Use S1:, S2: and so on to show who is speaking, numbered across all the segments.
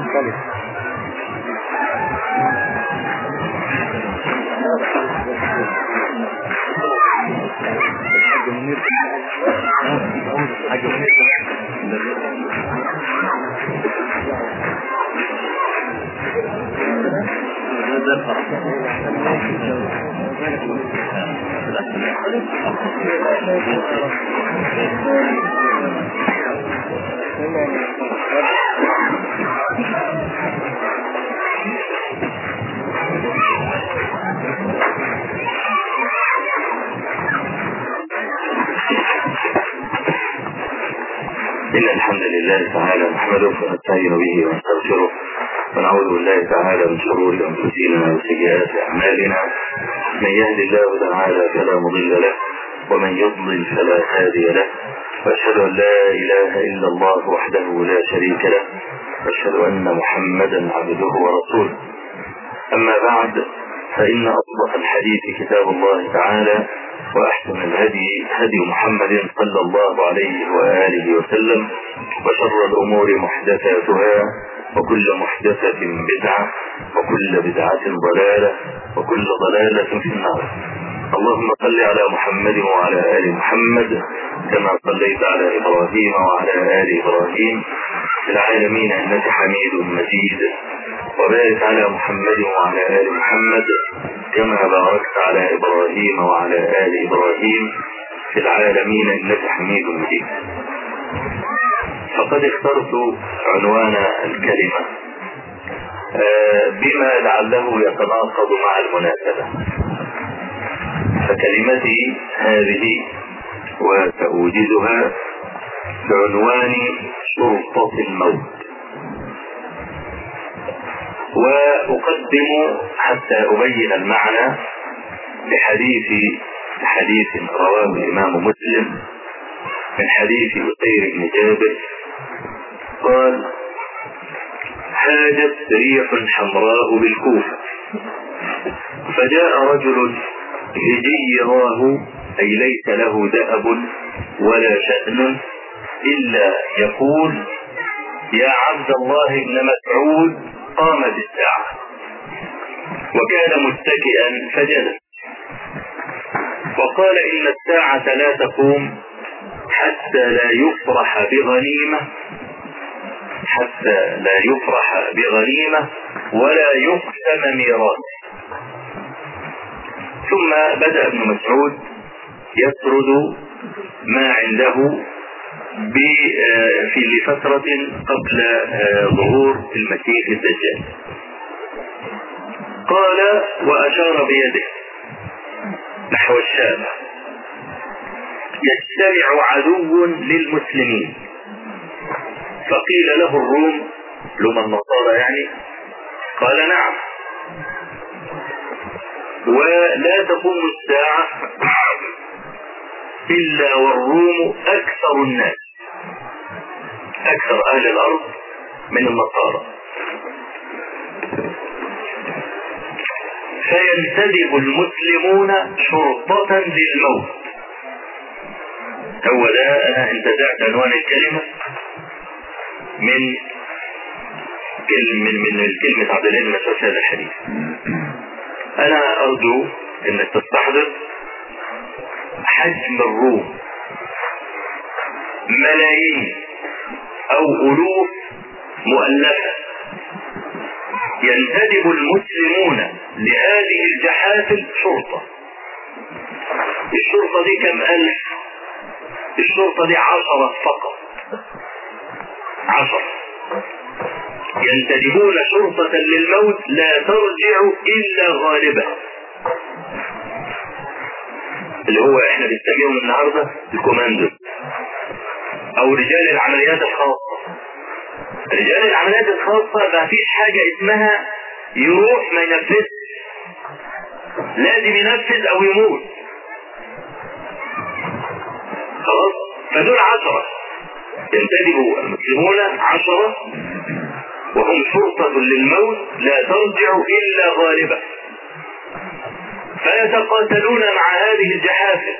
S1: إن الحمد لله تعالى نحمده ونستعين به ونستغفره ونعوذ بالله تعالى من شرور أنفسنا وسيئات أعمالنا. من يهد الله تعالى فلا مضل له ومن يضلل فلا هادي له، وأشهد أن لا إله إلا الله وحده لا شريك له، وأشهد أن محمدا عبده ورسوله. أما بعد، فإن أصدق الحديث كتاب الله تعالى، وأحسن الهدي هدي محمد صلى الله عليه وآله وسلم، وشر الأمور محدثاتها، وكل محدثة بدعة، وكل بدعة ضلالة، وكل ضلالة في النار. اللهم صل على محمد وعلى آل محمد كما صليت على إبراهيم وعلى آل إبراهيم في العالمين إنك حميد مجيد، وبارك على محمد وعلى آل محمد كما باركت على إبراهيم وعلى آل إبراهيم في العالمين إنك حميد مجيد. فقد اخترت عنوان الكلمة بما لعله يتناقض مع المناسبة، فكلمتي هذه وسأوجدها بعنوان شرطة الموت. وأقدم حتى أبين المعنى بحديث رواه الإمام مسلم من حديث أسير بن جابر قال: هاجت ريح حمراء بالكوفة، فجاء رجل هجي يراه، أي ليس له دأب ولا شأن إلا يقول: يا عبد الله بن مسعود، قامت الساعة. وكان متكئا فجلس وقال: إن الساعة لا تقوم حتى لا يفرح بغنيمة ولا يقسم ميراث. ثم بدأ ابن مسعود يسرد ما عنده في لفترة قبل ظهور المسيح الدجال. قال وأشار بيده نحو الشام: يجتمع عدو للمسلمين. فقيل له: الروم؟ لما النصارى يعني؟ قال: نعم. ولا تقوم الساعة إلا والروم أكثر الناس، أكثر أهل الأرض من النصارى، فينتدب المسلمون شرطة للموت. هو ده أنا انتزعت عنوان الكلمة من الكلمة عبد الله بن مسعود هذا الحديث. أنا أرجو أنك تستحضر حجم الروم، ملايين أو ألوف مؤلفة، ينتدب المسلمون لهذه الجحافل شرطة. الشرطة دي كم ألف؟ الشرطة دي 10 فقط، 10 ينتدبون شرطة للموت لا ترجع إلا غالبا، اللي هو احنا بنسميهم النهاردة الكوماندو او رجال العمليات الخاصة. رجال العمليات الخاصة ما فيش حاجة اسمها يروح ما ينفذ، لازم ينفذ او يموت. خلاص، فدول 10 ينتدب المسلمون 10 وهم شرطة للموت لا ترجع إلا غالبا، فيتقاتلون مع هذه الجحافل.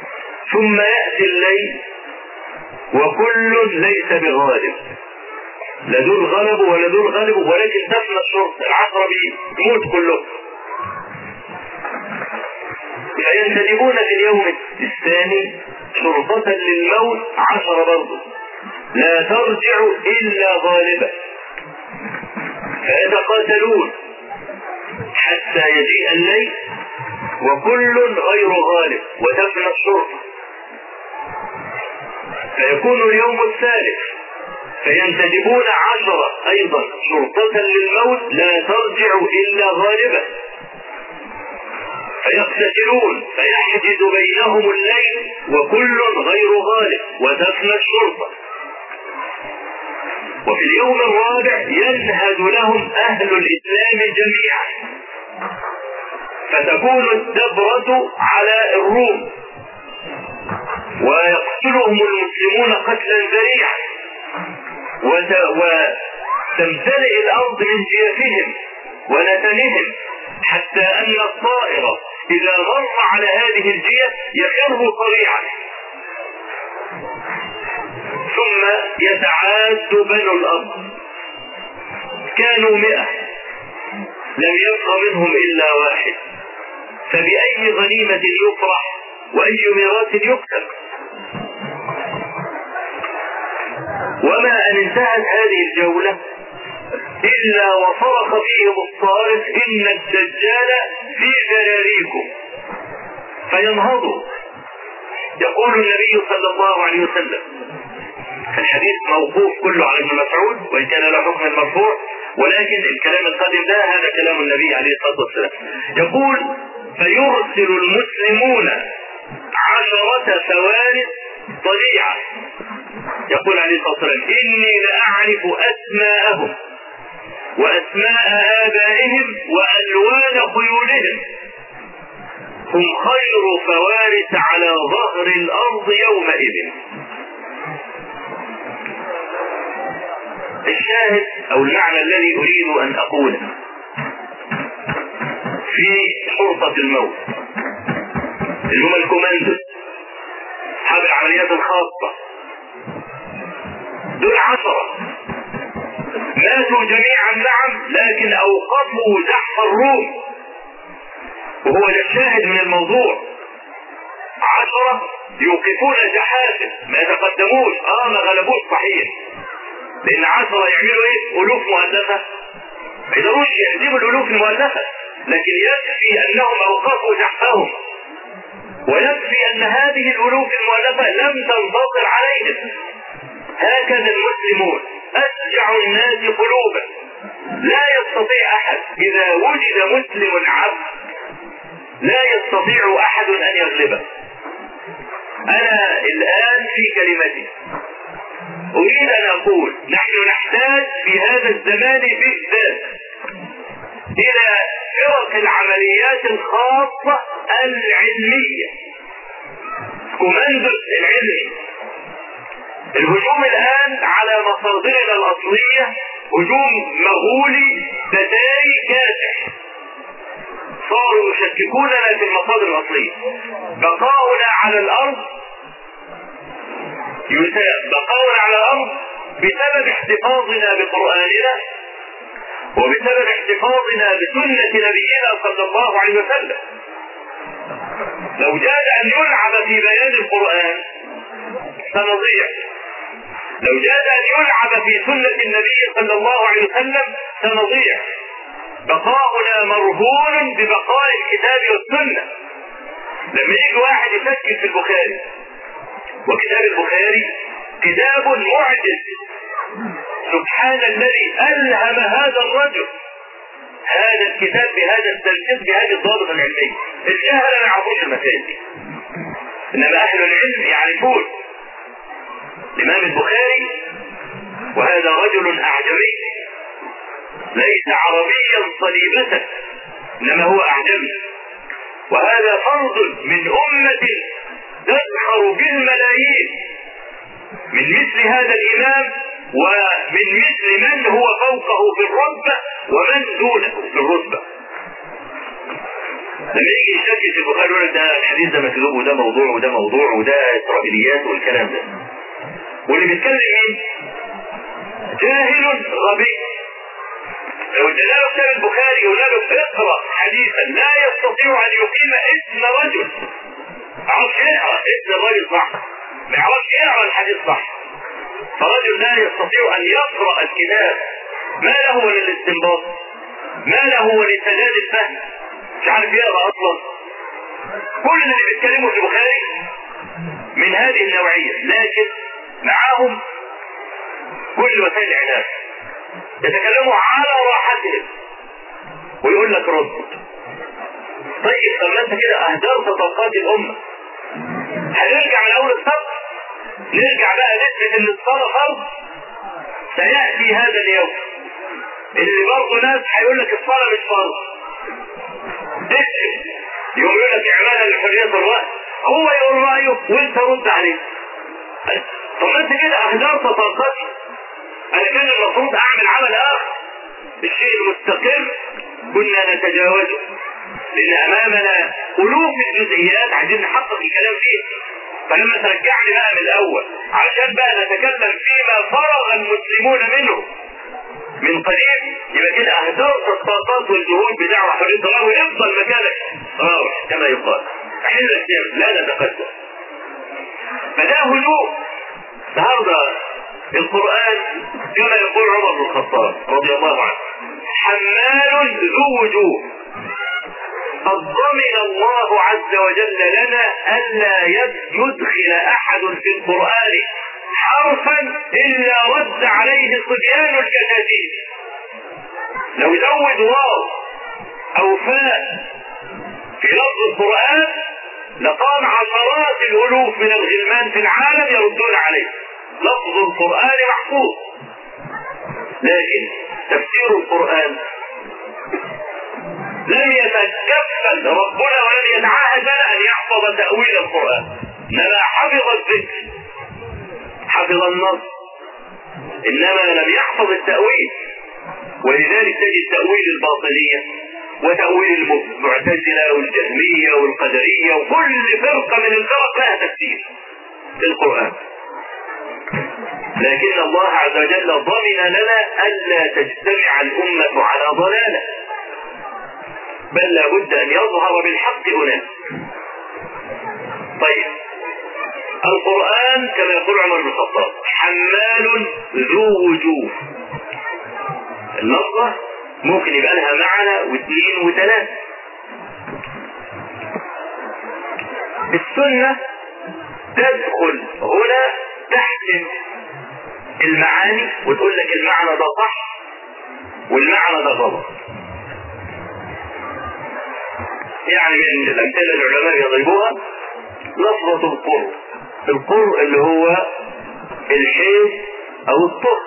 S1: ثم يأتي الليل وكل ليس بغالب، لا دول غلبوا ولا دول غلبوا، ولكن تفنى الشرطة، العشرة بيموت كلهم. فينتدبون في اليوم الثاني شرطة للموت 10 برضه، لا ترجع إلا غالبا، فيتقاتلون حتى يجيء الليل وكل غير غالب وتفنى الشرطة. فيكون اليوم الثالث فينتدبون 10 أيضا شرطة للموت لا ترجع إلا غالبا، فيقتتلون فيحجز بينهم الليل وكل غير غالب وتفنى الشرطة. وفي اليوم الرابع ينهد لهم أهل الإسلام جميعا، فتكون الدبرة على الروم ويقتلهم المسلمون قتلا ذريعا، وتمتلئ الأرض من جيفهم ونتنهم، حتى أن الطائر إذا مر على هذه الجيف يخر صريعا. ثم يتعاد بنو الأرض، كانوا 100 لم يبق منهم إلا واحد، فبأي غنيمة يفرح وأي ميراث يكتب. وما أن انتهت هذه الجولة إلا وصرخ فيهم الصارخ إن الدجال في ذراريكم، فينهضوا. يقول النبي صلى الله عليه وسلم، الحديث موقوف كله على ابن مسعود وإن كان له حكم المرفوع، ولكن الكلام القادم ده هذا كلام النبي عليه الصلاة والسلام. يقول فيرسل المسلمون 10 فوارس ضليعة. يقول عليه الصلاة والسلام إني لأعرف أسماءهم وأسماء آبائهم وألوان خيولهم، هم خير فوارس على ظهر الأرض يومئذ. الشاهد أو المعنى الذي أريد أن أقوله في شرطة الموت اللي هم الكوماندو أصحاب العمليات الخاصة، دول 10 ماتوا جميعا نعم، لكن أوقفوا زحف الروم، وهو ده الشاهد من الموضوع. 10 يوقفون زحافهم، ما يتقدموش، ما غلبوش صحيح، لأن 10 يعملوا ايه؟ ألوف مؤلفة، ما يقدروش يهزموا الألوف المؤلفة، لكن يكفي أنهم أوقفوا زحفهم، ويكفي أن هذه الألوف المؤلفة لم تنتصر عليهم. هكذا المسلمون أشجع الناس قلوبا، لا يستطيع أحد إذا وجد مسلم عبد لا يستطيع أحد أن يغلبه. أنا الآن في كلمتي أريد أن أقول نحن نحتاج في هذا الزمان بالذات إلى فرق العمليات الخاصة العلمية، كوماندوز العلمي. الهجوم الآن على مصادرنا الأصلية هجوم مغولي تتاري كاسح، صاروا يشككوننا في المصادر الأصلية. بقاؤنا على الأرض بسبب احتفاظنا بقرآننا وبسبب احتفاظنا بسنة نبينا صلى الله عليه وسلم. لو جاد أن يلعب في بيان القرآن سنضيع، لو جاد أن يلعب في سنة النبي صلى الله عليه وسلم سنضيع. بقاؤنا مرهون ببقاء الكتاب والسنة. لما يجي واحد يفكر في البخاري، وكتاب البخاري كتاب معجز، سبحان الذي ألهم هذا الرجل هذا الكتاب بهذا التركيز بهذه الضابط العلمية. الجهل ما يعرفوش المسائل دي، إنما أهل العلم يعرفون. الإمام البخاري وهذا رجل أعجمي ليس عربيا صليبة، إنما هو أعجمي، وهذا فرد من أمة تزخر بالملايين من مثل هذا الإمام ومن مثل من هو فوقه في الرتبة ومن دونه في الرتبة. لما يجي يشكك في البخاري يقول ده الحديث ده مكذوب وده موضوع وده موضوع وده إسرائيليات والكلام ده، واللي بيتكلم مين؟ جاهل غبي. لو ادينا له كتاب البخاري وقلنا له اقرا حديثا لا يستطيع ان يقيم اسم رجل، ما يعرفش يقرا اسم الرجل صح، ما يعرفش يقرا الحديث صح، فرجل لا يستطيع ان يقرا الكتاب، ما له وللاستنباط، ما له ولسداد الفهم، مش عارف يقرا اصلا. كل اللي بيتكلموا في البخاري من هذه النوعيه، لكن معاهم كل وسائل الاعلام، يتكلموا على راحتهم ويقول لك رد. طيب طب ما انت كده اهدرت طاقات الامه. هنرجع من اول الصف، نرجع بقى نثبت ان الصلاه فرض. سياتي هذا اليوم اللي برضه ناس هيقول لك الصلاه مش فرض، تثبت، يقول لك اعمالا لحريه الراي، هو يقول رايه وانت رد عليه. طب ما انت كده اهدرت طاقتي، انا كان المفروض اعمل عمل اخر. الشيء المستقر كنا نتجاوزه، لان امامنا الوف الجزئيات عايزين نحقق الكلام فيه. فلما ترجعني بقى من الاول عشان بقى نتكلم فيما فرغ المسلمون منه من قريب، يبقى كده اهدرت الطاقات والجهود بدعوى حريه الراي، ويفضل مكانك راوح كما يقال. احنا لا نتقدم. فده هدوء. النهارده القرآن كما يقول عمر بن الخطاب رضي الله عنه: حمال ذو وجوه. قد ضمن الله عز وجل لنا ألا يدخل أحد في القرآن حرفا إلا رد عليه صبيان الكتاتيب. لو زود واو أو فاء في لفظ القرآن لقام عشرات الألوف من الغلمان في العالم يردون عليه. لفظ القرآن محفوظ، لكن تفسير القرآن لم يتكفل ربنا ولم يتعاهد لنا أن يحفظ تأويل القرآن، إنما حفظ الذكر، حفظ النص، إنما لم يحفظ التأويل. ولذلك تجد تأويل الباطنية وتأويل المعتزلة والجهمية والقدرية وكل فرقة من الفرق لها تفسير في القرآن. لكن الله عز وجل ضمن لنا ألا تجتمع الأمة على ضلالة، بل لابد أن يظهر بالحق هناك. طيب القرآن كما يقول عمر بن الخطاب حمال ذو وجوه. اللفظة ممكن يبقى لها معنى واثنين وثلاثة. السنة تدخل هنا تحسن المعاني وتقول لك المعنى ده صح والمعنى ده غلط. يعني من الأمثلة العلماء يضربوها لفظة القرء. القرء اللي هو الحيض أو الطهر.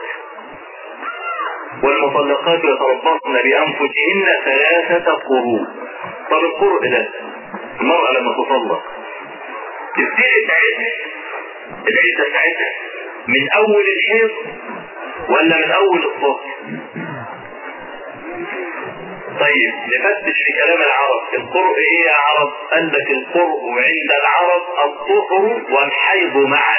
S1: والمطلقات يتربصن بأنفسهن 3 قروء. طب القرء ده المرأة لما تطلق تبتدي تعيش العدة بتاعتها من أول الحيض ولا من أول الطهر؟ طيب نفتش في كلام العرب، القرء ايه يا عرب؟ قال لك القرء عند العرب الطهر والحيض معا.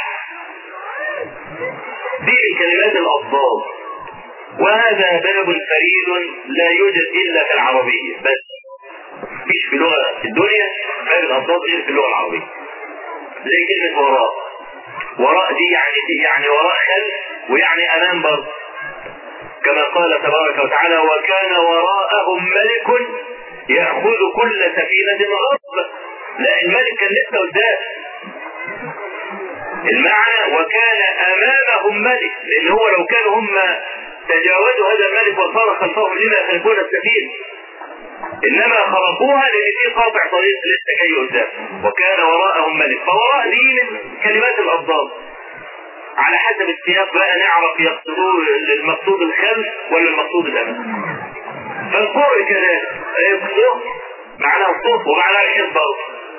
S1: دي كلمات الأضداد، وهذا باب فريد لا يوجد إلا في العربية بس، مفيش في لغة في الدنيا باب الأضداد غير في اللغة العربية. زي كلمة وراء. وراء دي يعني وراء خلف ويعني أمام برضه، كما قال تبارك وتعالى: وكان وراءهم ملك يأخذ كل سفينة غصبا. لا، الملك كان لسه قدام. المعنى وكان أمامهم ملك، لأن هو لو كانوا هم تجاوزوا هذا الملك وصار خلفهم لما يخلفون السفينة، إنما خرقوها لأن في قاطع طريق لسه جاي قدام. وكان وراءهم ملك، فوراء دي من كلمات الأضداد. على حسب السياق بقى نعرف يقصدون المقصود الخلف ولا المقصود الأمام. فالقرء كذلك الطهر معناه الطهر ومعناه الحيض برضه.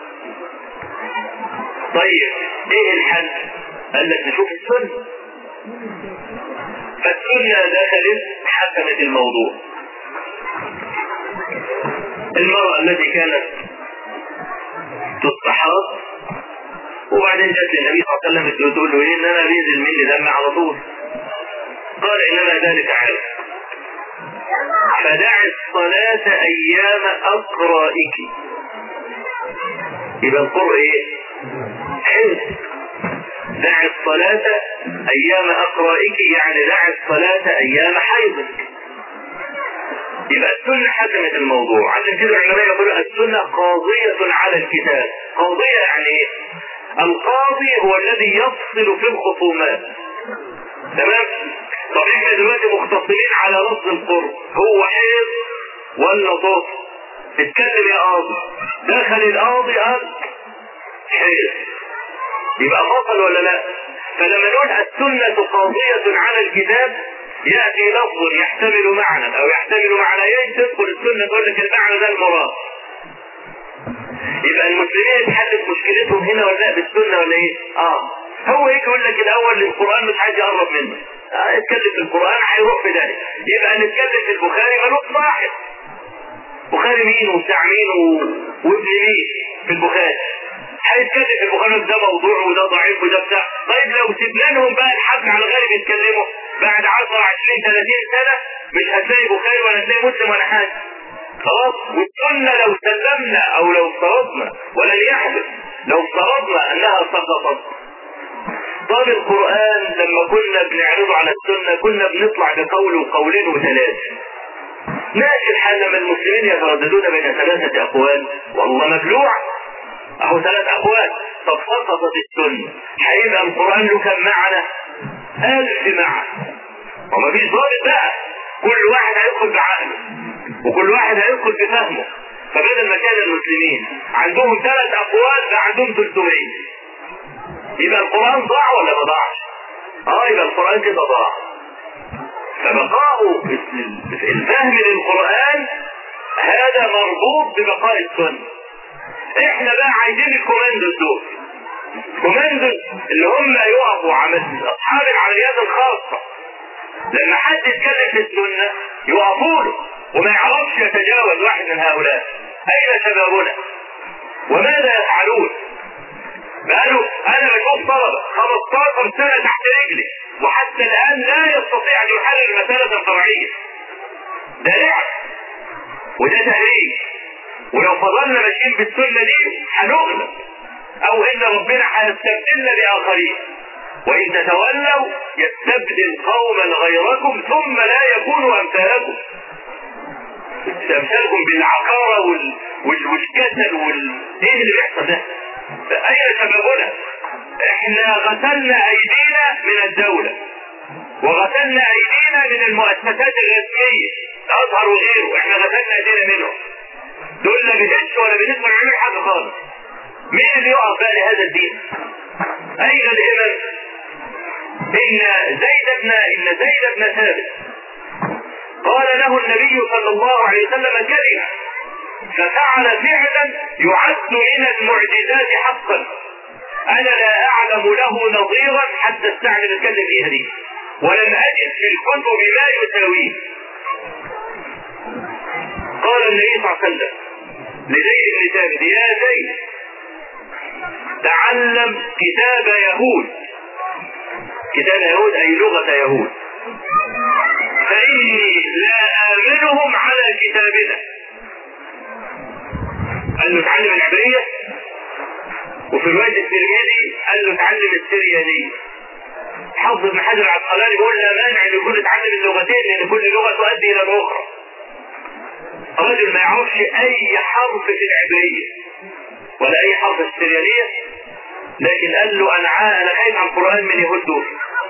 S1: طيب ايه الحل؟ قال لك نشوف السنة. فالسنة دخلت حسمت الموضوع. المرأة التي كانت تستحاض وبعدين جت للنبي صلى الله عليه وسلم تقول له ايه؟ ان انا بينزل مني دم على طول. قال قال انما ذلك عرض. فدع الصلاة ايام اقرائك. يبقى القرء ايه؟ حفظ. دع الصلاة ايام اقرائك يعني دع الصلاة ايام حيضك. يبقى السنة حكمت الموضوع. عشان كده العلماء يقولوا السنة قاضية على الكتاب. قاضية يعني ايه؟ القاضي هو الذي يفصل في الخصومات. تمام؟ طب احنا دلوقتي مختصمين على لفظ القرء، هو حيض ولا طهر؟ اتكلم يا قاضي. دخل القاضي قال حيض، يبقى فصل ولا لا؟ فلما نقول السنة قاضية على الكتاب يأتي لفظ يحتمل معنى او يحتمل معنيين، تدخل السنة تقول لك المعنى ده المراد. يبقى المسلمين اتحلت مشكلتهم هنا ولا لا بالسنة ولا ايه؟ هو هيك يقول لك الاول القرآن مش عايز يقرب منه، اتكلم في القرآن هيروح في ذلك. يبقى نتكلم في البخاري ملوش صاحب. بخاري مين وبتاع مين وابن مين في البخاري؟ هيتكلم في البخاري ده موضوع وده ضعيف وده بتاع. طيب لو سيبنا لهم بقى الحق على الغالب يتكلموا بعد 10 20 30 سنة مش هتلاقي بخاري ولا هتلاقي مسلم ولا حاجة. خلاص. والسنة لو سلمنا او لو افترضنا ولن يحدث، لو افترضنا انها سقطت. طب القرآن لما كنا بنعرضه على السنة كنا بنطلع بقول وقولين وثلاثة. ماشي الحال لما المسلمين يترددون بين 3 أقوال والله مبلوع اهو 3 أقوال. طب سقطت السنة هيبقى القرآن له كم معنى؟ 1000 معنى. ومفيش ضابط بقى، كل واحد هيدخل بعقله وكل واحد هيدخل بفهمه. فبدل ما كان المسلمين عندهم 3 أقوال بقى عندهم 300. يبقى القرآن ضاع ولا ما ضاعش؟ يبقى القرآن كده ضاع. فبقاء الفهم للقرآن هذا مربوط ببقاء السنة. احنا بقى عايزين الكوماندوز دول، كوماندوز اللي هم يقفوا عمل اصحاب العمليات الخاصة. لما حد يتكلم في السنة يقفوا له وما يعرفش يتجاوز واحد من هؤلاء. اين شبابنا؟ وماذا يفعلون؟ قالوا انا بشوف طلبة 15 سنة تحت رجلي وحتى الان لا يستطيع ان يحلل المسألة الفرعية. ده لعب وده تهريج، ولو فضلنا ماشيين بالسنة دي هنغلب او ان ربنا هيستبدلنا باخرين. وان تتولوا يستبدل قوما غيركم ثم لا يكونوا امثالكم. امثالكم بالعقارة والكسل ايه اللي بيحصل ده؟ اين شبابنا؟ احنا غسلنا ايدينا من الدولة وغسلنا ايدينا من المؤسسات الرسمية الازهر وغيره. احنا غسلنا ايدينا منهم. دول لا بيهش ولا بنسمع يعمل حاجة خالص. مين اللي يقف بقى لهذا الدين؟ اين الامم؟ ان زيد بن ثابت قال له النبي صلى الله عليه وسلم كلمة ففعل فعلا يعد من المعجزات حقا انا لا اعلم له نظيرا حتى استعمل الكلمة فيها دي ولم اجد في الكتب ما يساويه. قال النبي صلى الله عليه وسلم لزيد بن ثابت يا زيد تعلم كتاب يهود. كتاب يهود اي لغة يهود، فاني لا امنهم على كتابنا. قال له اتعلم العبرية، وفي رواية الترمذي قال له اتعلم السريانية. حافظ ابن حجر العسقلاني يقول لا مانع ان يكون اتعلم اللغتين لان كل لغة تؤدي الى الاخرى. رجل ما يعرفش اي حرف في العبرية ولا اي حرف في السريانية، لكن قال له انا خايف على القرآن من يهود دول.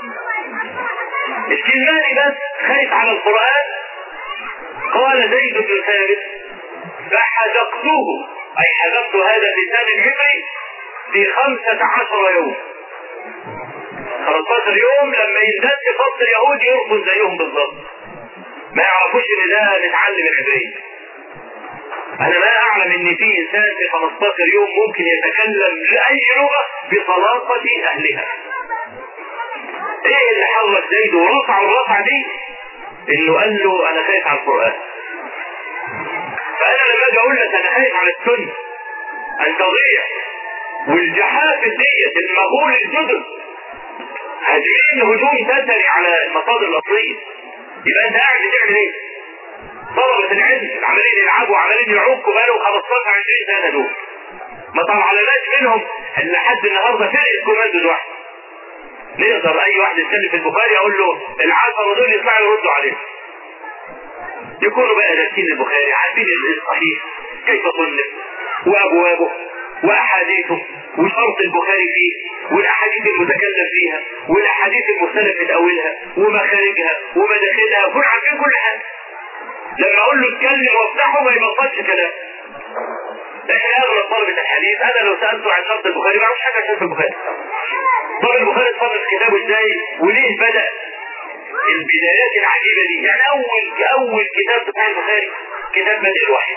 S1: الكلماني بس خايف على القرآن. قال زيد بن ثابت فحذقته اي حذقت هذا اللسان العبري في 15 يوم. 15 يوم لما يزداد فصل اليهود يرفض زيهم بالضبط، ما يعرفوش ان ده نتعلم العبرية. انا ما اعلم ان في انسان في 15 يوم ممكن يتكلم لاي لغة بطلاقة اهلها. ايه اللي حرك زيد ورفع الرفعة دي؟ انه قال له انا خايف على القرآن. فانا لما اجي اقول لك انا خايف على السنة ان تضيع والجحافل ديت المغول الجدد هاجمين هجوم تتري على المصادر الاصليه. يبقى انت قاعد بتعمل ايه؟ طلبة العلم عمالين يلعبوا وعمالين يعوقوا بقالهم 15 20 سنه دول. ما طلعناش منهم لحد النهارده فرقه كوماندو لوحده. نقدر اي واحد يتكلم في البخاري اقول له العشرة دول يطلعوا يردوا عليه. يكونوا بقى دارسين البخاري، عارفين الصحيح كيف صنف وابوابه واحاديثه وشرط البخاري فيه والاحاديث المتكلم فيها والاحاديث المختلف من اولها ومخارجها ومداخلها، يكونوا عارفين كل حاجه. لما اقول له اتكلم وافتحه ما يبطلش كلام. احنا اغلب طلبة الحديث انا لو سألته عن شرط البخاري ما اعرفش حاجة عن شرط البخاري. طب البخاري اتفرج كتابه ازاي وليه بدأ البدايات العجيبة دي؟ يعني اول كتاب في صحيح البخاري كتاب بدء الوحي.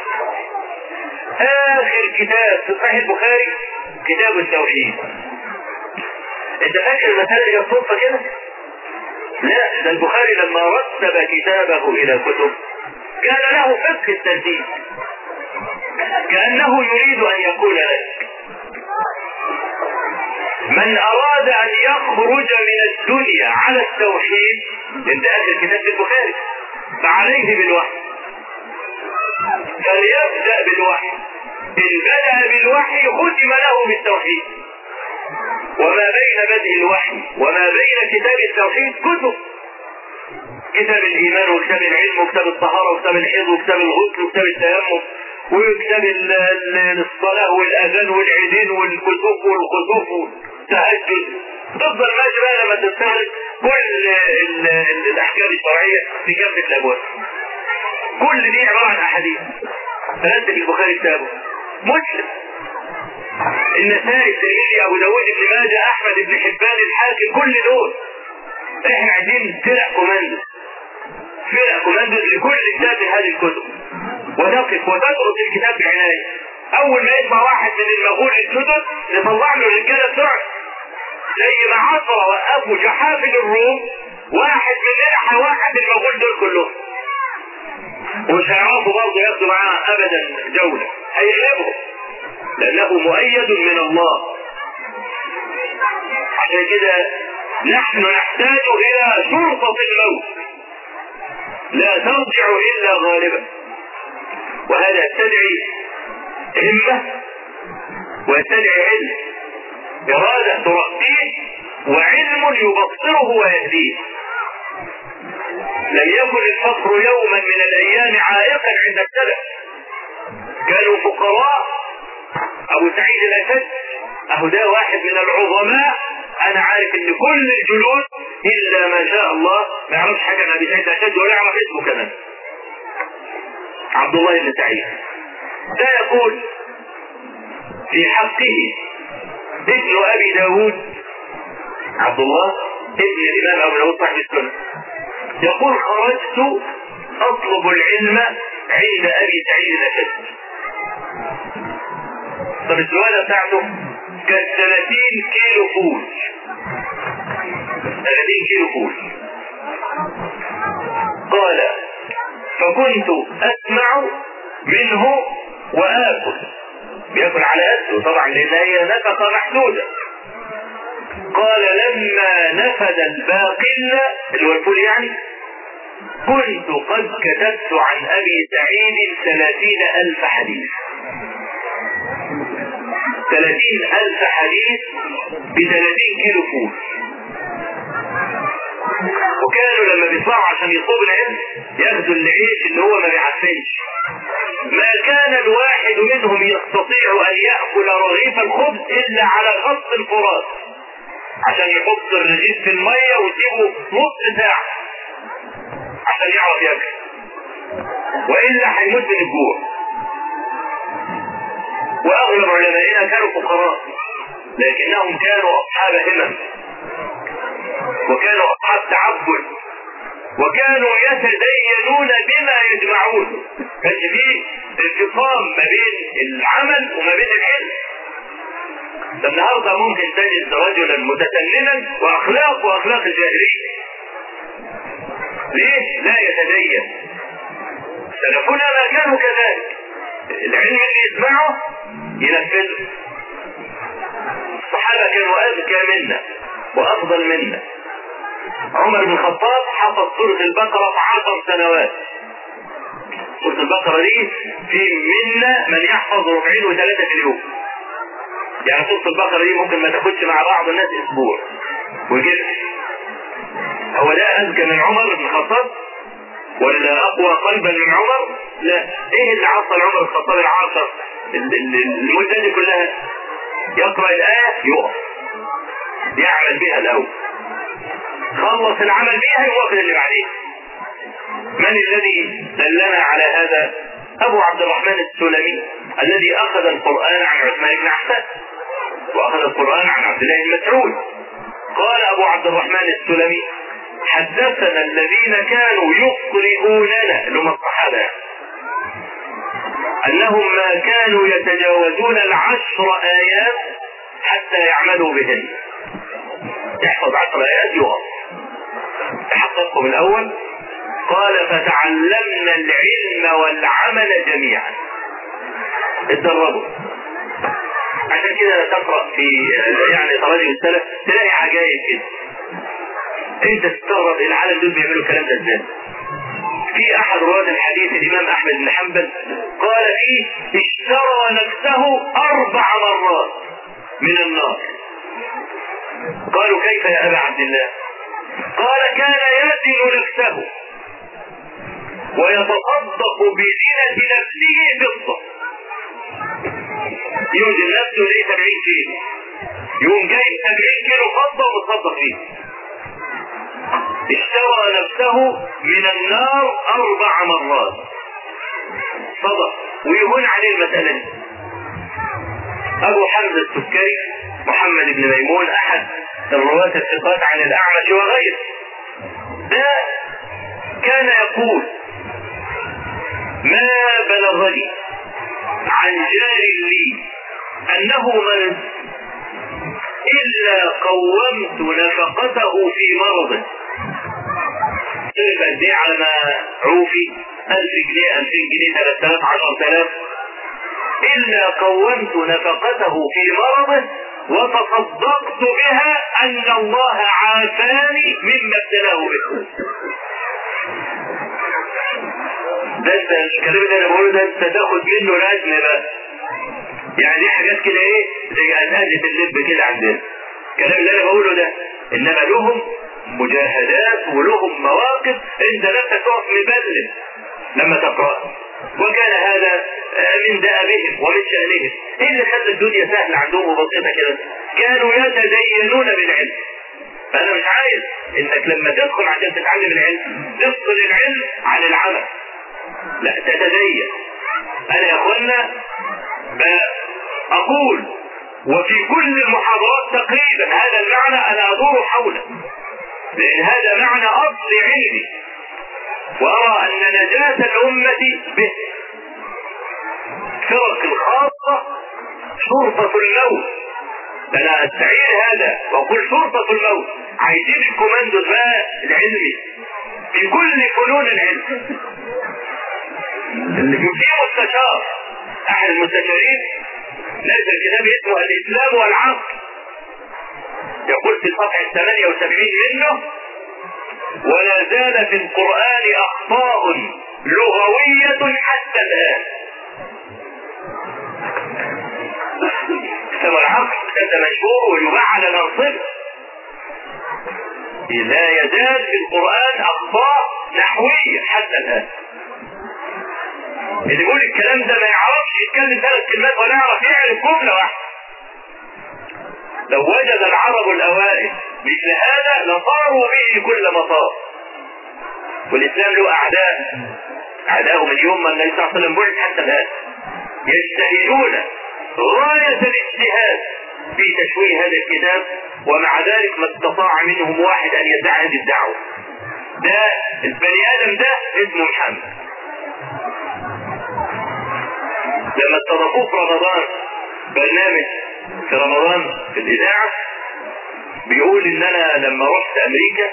S1: اخر كتاب في صحيح البخاري كتاب التوحيد. انت فاكر المسألة دي كانت صدفة كده؟ لا، ده البخاري لما رتب كتابه الى كتب كان له فقه الترتيب، كأنه يريد ان يقول لك من اراد ان يخرج من الدنيا على التوحيد، انت اخر كتاب في البخاري، فعليه بالوحي، فليبدأ بالوحي. ان بدأ بالوحي ختم له بالتوحيد. وما بين بدء الوحي وما بين كتاب التوحيد كتب، كتاب الايمان وكتاب العلم وكتاب الطهارة وكتاب الحيض وكتاب الغسل وكتاب التيمم وكتاب الصلاة والأذان والعيدين والكسوف والخسوف والتهجد. تفضل ماشي بقى لما تستهلك كل الأحكام الشرعية في كافة الأبواب. كل دي عبارة عن أحاديث. فلنت في البخاري كتابه، مسلم، النسائي، الترمذي، أبو داود، ابن ماجه، أحمد، ابن حبان، الحاكم، كل دول. احنا عايزين فرق كوماندو لكل كتاب من هذه الكتب، ونقف وتدرس الكتاب بعناية. اول ما يسمع واحد من المغول الجدد نطلع له الرجاله بسرعه، زي ما عصر وقفوا جحافل الروم واحد مننا هيوحد المغول دول كلهم، ومش هيعرفوا برضه ياخدوا معاه ابدا جوله، هيغلبهم لانه مؤيد من الله. عشان كده نحن نحتاج الى شرطة الموت لا ترجع الا غالبا، وهذا يستدعي همة ويستدعي علم، إرادة تربيه وعلم يبصره ويهديه. لم يكن الفقر يوما من الأيام عائقا عند السلف، كانوا فقراء. أبو سعيد الأشد أهو ده واحد من العظماء، أنا عارف إن كل الجلود إلا ما شاء الله ما يعرفش حاجة عن أبي سعيد الأشد ولا يعرف اسمه كمان، عبد الله بن سعيد. ده يقول في حقه ابن ابي داود، عبد الله ابن الامام ابو داود صاحب السنة، يقول خرجت اطلب العلم عند ابي سعيد الاشد. طب السؤال بتاعته كان 30 كيلو فول، 30 كيلو فول. قال فكنت اسمع منه واكل، بياكل على قده طبعا لان هي نفقه محدوده. قال لما نفد الباقل اللي هو الفول يعني، كنت قد كتبت عن ابي سعيد 30,000 حديث، 30,000 حديث ب30 كيلو فول. وكانوا لما بيطلعوا عشان يطلبوا العلم ياخدوا العيش اللي هو ما بيعفنش، ما كان الواحد منهم يستطيع ان يأكل رغيف الخبز الا على خط الفرات، عشان يحط الرغيف في المية ويسيبه نص ساعة عشان يعرف ياكل، والا هيموت من الجوع. واغلب علمائنا كانوا فقراء لكنهم كانوا اصحاب همم وكانوا اصحاب تعبد وكانوا يتدينون بما يجمعون. كانش فيه انفصام ما بين العمل وما بين العلم. النهارده ممكن تجد رجلا متسننا واخلاق الجاهليه. ليه؟ لا يتدين. سلفنا ما كانوا كذلك، العلم اللي يسمعه ينفذه. الصحابه كانوا اذكى منا وافضل منا عمر بن الخطاب حفظ سورة البقرة في 10 سنوات. سورة البقرة دي في منا من يحفظ 2 و3 في اليوم. يعني سورة البقرة دي ممكن ما تاخدش مع بعض الناس اسبوع وكده. هو ده اذكى من عمر بن الخطاب ولا اقوى قلبا من عمر؟ لا. ايه اللي عطل عمر بن الخطاب العاصر المدة دي كلها؟ يقرأ الآية يقف يعمل بها الاول، خلص العمل بها يوقف اللي بعدين. من الذي دلنا على هذا؟ ابو عبد الرحمن السلمي الذي اخذ القرآن عن عثمان بن عفان واخذ القرآن عن عبد الله بن مسعود. قال ابو عبد الرحمن السلمي: حدثنا الذين كانوا يقرئوننا اللي هم الصحابة انهم ما كانوا يتجاوزون 10 آيات حتى يعملوا بهن. تحفظ 10 آيات يقف تحققهم الاول. قال: فتعلمنا العلم والعمل جميعا. اتدربوا. عشان كده تقرأ في يعني تراجم السلف تلاقي عجائب كده. انت تستغرب العالم دول بيعملوا الكلام ده ازاي. في احد رواه الحديث الامام احمد بن حنبل قال فيه: اشترى نفسه 4 مرات من النار. قالوا: كيف يا ابا عبد الله؟ قال: كان يزن نفسه ويتصدق بزينة نفسه فضة. يوزن نفسه ليه 70 كيلو، يوم جايب 70 كيلو فضة ومتصدق فيه. اشترى نفسه من النار 4 مرات صدق. ويهون عليه المسألة دي. ابو حمزة السكري محمد بن ميمون احد الرواة الثقات عن الاعمش وغيره، ده كان يقول: ما بلغني عن جار لي انه من الا قومت نفقته في مرضه. قد ايه على ما عوفي؟ 1000 جنيه 2000 جنيه 3000 10000 الا قومت نفقته في مرضه وتصدقت بها ان الله عافاني مما ابتلاه به. ده الكلام اللي انا بقوله ده انت تاخد منه لازمه بقى. يعني دي حاجات كده ايه زي انهاجة اللب كده عندنا. الكلام اللي انا بقوله ده انما لهم مجاهدات ولهم مواقف انت نفسك تقف مبلل لما تقرأ. وكان هذا من دأبهم ومن شأنهم. ايه اللي خلى الدنيا سهلة عندهم وبسيطة كده؟ كانوا يتدينون بالعلم. فانا مش عايز انك لما تدخل عشان تتعلم العلم تفصل العلم عن العمل، لا تتدين. انا يا اخوانا اقول وفي كل المحاضرات تقريبا هذا المعنى انا ادور حوله، لان هذا معنى اصل علمي وارى ان نجاة الامة به. فرق الخاصة شرطة الموت، انا استعير هذا واقول شرطة الموت. عايزين الكوماندو بقى العلمي في كل فنون العلم. اللي فيه مستشار احد المستشارين نزل كتاب اسمه الاسلام والعقل، يقول في صفحة 78 منه: ولا زال في القرآن اخطاء لغوية حتى الان. كتاب العقل كتاب مشهور ويباع على الانصبة. لا يزال في القرآن اخطاء نحوية حتى الان. اللي يقول الكلام ده ما يعرفش يتكلم 3 كلمات ولا يعرف يعرف جملة واحدة. لو وجد العرب الاوائل مثل هذا لصاروا به كل مطار. والاسلام له اعداء من يوم ما النبي صلى الله عليه وسلم بعث حتى الان يجتهدون غاية الاجتهاد في تشويه هذا الكتاب، ومع ذلك ما استطاع منهم واحد ان يدعي هذه الدعوة. ده البني ادم ده اسمه محمد. لما استضافوه في رمضان برنامج في رمضان في الاذاعة بيقول ان انا لما رحت امريكا